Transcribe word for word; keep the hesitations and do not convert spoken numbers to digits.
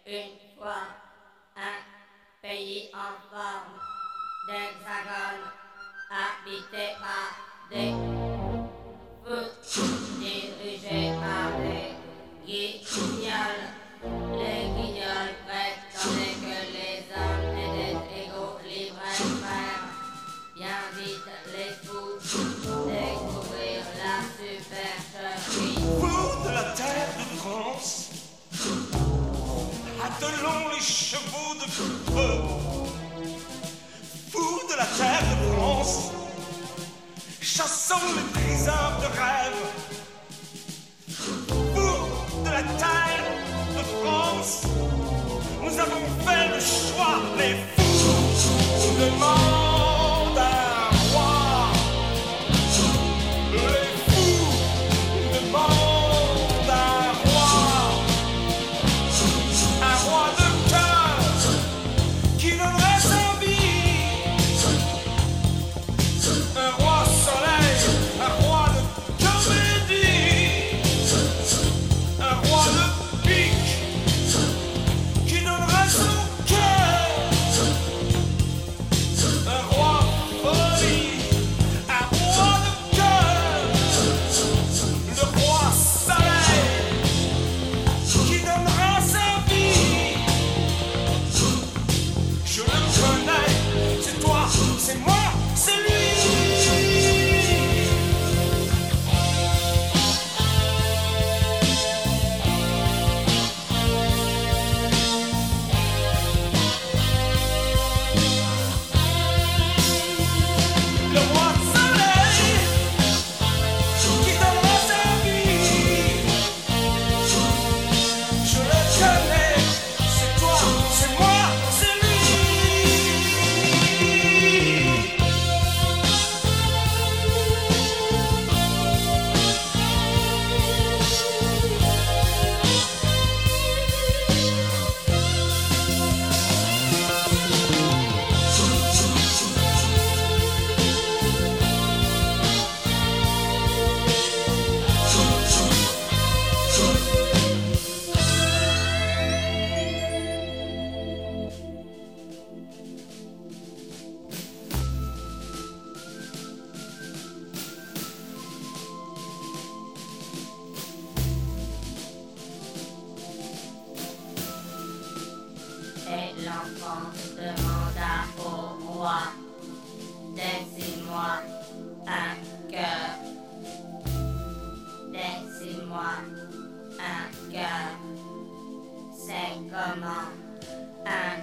une fois un pays en forme d'hexagone habité par des fous dirigés par des guignols. Les guignols prétendaient que les hommes étaient égaux, libres et frères. Bien vite les fous découvrir la supercherie. Fous de la terre de France, attelons les chevaux de feu. Fous de la terre de France, chassons les priseurs de rêve. Fous de la terre de France, nous avons fait le choix. Les fous demandent un roi. Les fous demandent un roi. Un roi de cœur qui donnerait sa vie. Un roi soleil, un roi de comédie. Un roi de pique qui donnerait son cœur. Un roi folie, un roi de cœur. Le roi soleil qui donnera sa vie. Je le connais, c'est toi, c'est moi, c'est lui. Le roi soleil qui donnera sa vie. Je le connais, c'est toi, c'est moi, c'est lui. Et l'enfant demanda au roi, dessine-moi un cœur, dessine-moi un cœur, c'est comment un